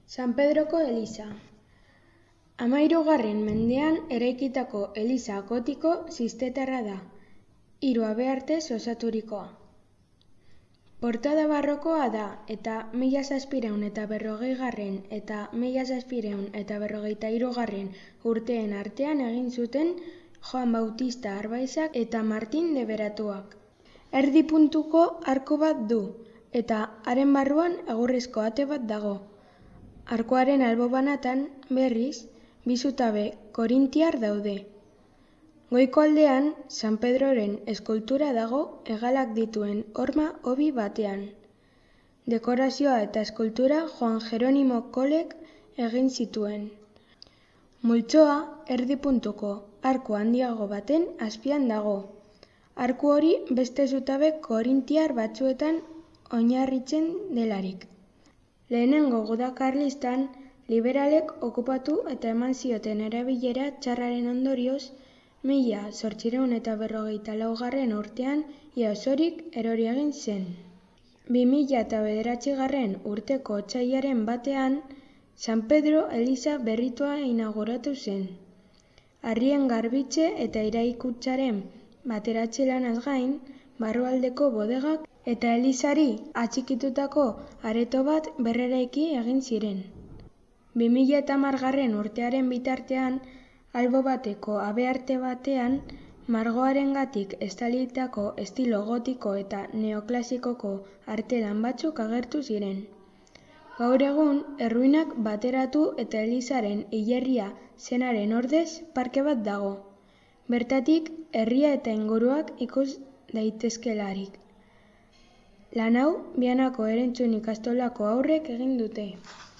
San Pedroko eliza. 13. mendean eraikitako eliza gotiko ziztetarra da, 3 habeartez osaturikoa. Portada barrokoa da eta 1740 eta 1753 urteen artean egin zuten Joan Bautista Arbaizak eta Martin de Beratuak. Erdi puntuko arku bat du eta haren barruan egurrezko ate bat dago. Arkuaren albo banatan, berriz, 2 zutabe korintiar daude. Goiko aldean, San Pedroren eskultura dago hegalak dituen horma hobi batean. Dekorazioa eta eskultura Juan Jeronimo Kolek egin zituen. Multzoa erdi puntuko arku handiago baten azpian dago. Arku hori beste zutabe korintiar batzuetan oinarritzen delarik. Lehenengo guda karlistan, liberalek okupatu eta eman zioten erabilera txarraren ondorioz, 1854 urtean ia osorik erori egin zen. 2009 urteko otsailaren batean, San Pedro eliza berritua inauguratu zen. Harrien garbitze eta eraikuntzaren bateratze lanaz gain, barrualdeko bodegak eta elizari atxikitutako areto bat berreraiki egin ziren. 2010 urtearen bitartean, albo bateko habearte batean, margoarengatik estalitako estilo gotiko eta neoklasikoko artelan batzuk agertu ziren. Gaur egun, erruinak bateratu eta elizaren hilerria zenaren ordez parke bat dago. Bertatik, herria eta inguruak ikus daitezkelarik. Lan hau, Vianako Erentzun ikastolako haurrek egin dute.